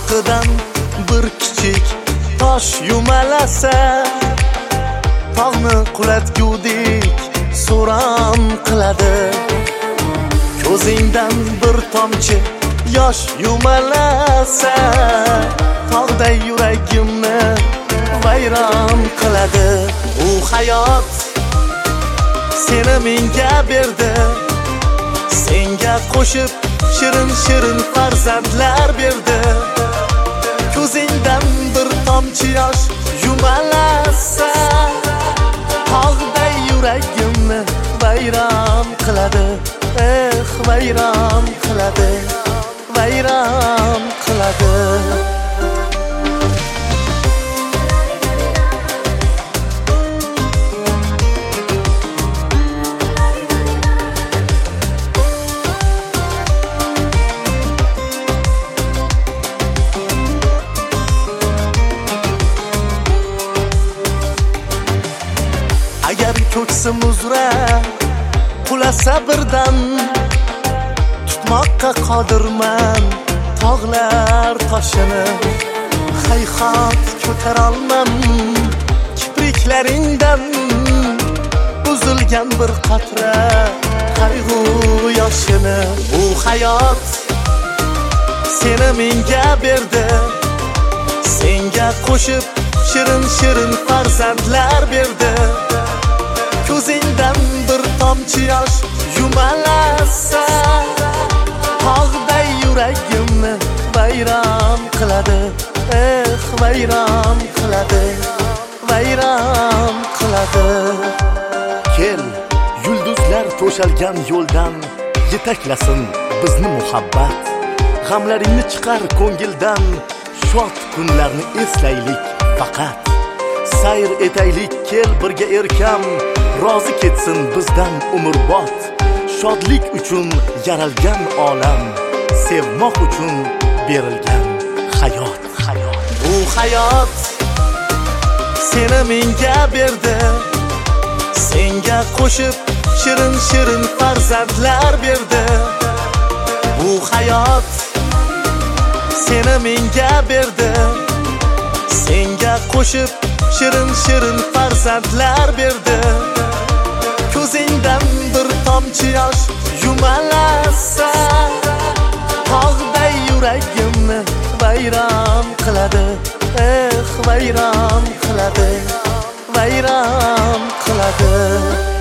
ortidan bir kichik tosh yumalasa, tog'ni qulatgudek so'ram qiladi. Ko'zingdan bir tomchi yosh yumalasa, tog'day yuragimni vayron qiladi. U hayot seni menga berdi, senga qo'shib shirin farzandlar berdi. Ko'zingdan bir tomchi yosh yumalasa, tog'day yuragimni vayron qiladi. Vayron qiladi, vayron qiladi. Agar ko'ksim uzra qulasa birdan, tutmoqqa qodirman tog'lar toshini. Hayhot ko'tarolmam kipriklaringdan uzilgan bir qatra qayg'u yoshini. Bu hayot seni menga berdi, senga qo'shib shirin farzandlar berdi. Ko'zingdan bir tomchi yosh yumalasa, tog'day yuragimni vayron qiladi. Vayron qiladi, vayron qiladi. Kel, yulduzlar to'shalgan yo'ldan yetaklasin bizni muhabbat. G'amlaringni chiqar ko'ngildan, shod kunlarni eslaylik faqat. Sayr etaylik, kel birga erkam, rozi ketsin bizdan umrbod. Shodlik uchun yaralgan olam, sevmoq uchun berilgan hayot. Bu hayot seni menga berdi, senga qo'shib shirin farzandlar berdi. Bu hayot seni menga berdi, senga qo'shib shirin farzandlar berdi. Ko'zingdan bir tomchi yosh yumalasa, tog'day yuragimni vayron qiladi. Vayron qiladi, vayron qiladi.